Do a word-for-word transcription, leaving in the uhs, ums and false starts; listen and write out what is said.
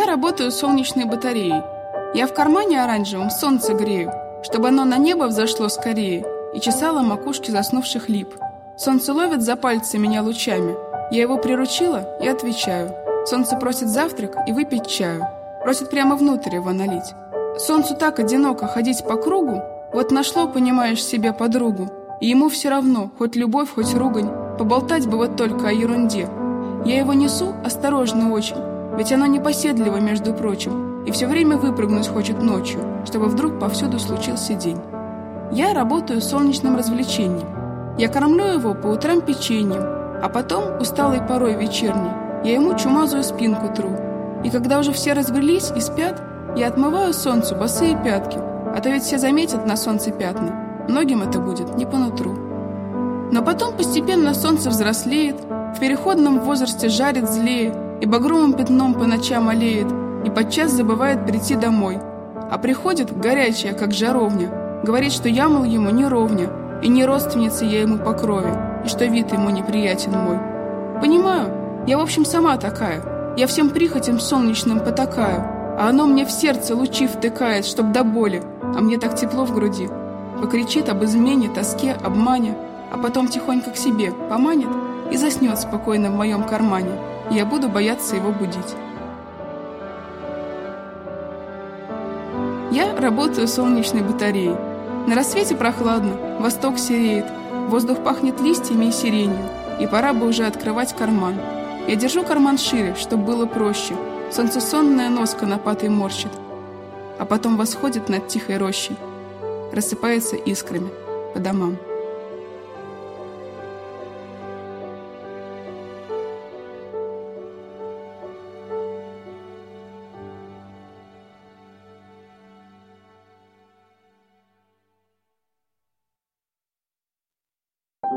Я работаю с солнечной батареей. Я в кармане оранжевом солнце грею, чтобы оно на небо взошло скорее и чесало макушки заснувших лип. Солнце ловит за пальцы меня лучами. Я его приручила и отвечаю. Солнце просит завтрак и выпить чаю. Просит прямо внутрь его налить. Солнцу так одиноко ходить по кругу. Вот нашло, понимаешь, себе подругу. И ему все равно, хоть любовь, хоть ругань. Поболтать бы вот только о ерунде. Я его несу осторожно очень, ведь оно непоседливо, между прочим, и все время выпрыгнуть хочет ночью, чтобы вдруг повсюду случился день. Я работаю с солнечным развлечением. Я кормлю его по утрам печеньем, а потом, усталой порой вечерней, я ему чумазую спинку тру. И когда уже все разбрелись и спят, я отмываю солнцу босые пятки, а то ведь все заметят на солнце пятна. Многим это будет не по нутру. Но потом постепенно солнце взрослеет, в переходном возрасте жарит злее и багровым пятном по ночам олеет, и подчас забывает прийти домой. А приходит, горячая, как жаровня, говорит, что я, мол, ему не ровня, и не родственница я ему по крови, и что вид ему неприятен мой. Понимаю, я в общем сама такая, я всем прихотям солнечным потакаю, а оно мне в сердце лучи втыкает, чтоб до боли, а мне так тепло в груди. Покричит об измене, тоске, обмане, а потом тихонько к себе поманит и заснет спокойно в моем кармане, и я буду бояться его будить. Я работаю с солнечной батареей. На рассвете прохладно, восток сереет, воздух пахнет листьями и сиренью, и пора бы уже открывать карман. Я держу карман шире, чтобы было проще. Солнцесонная нос конопатой морщит, а потом восходит над тихой рощей, рассыпается искрами по домам.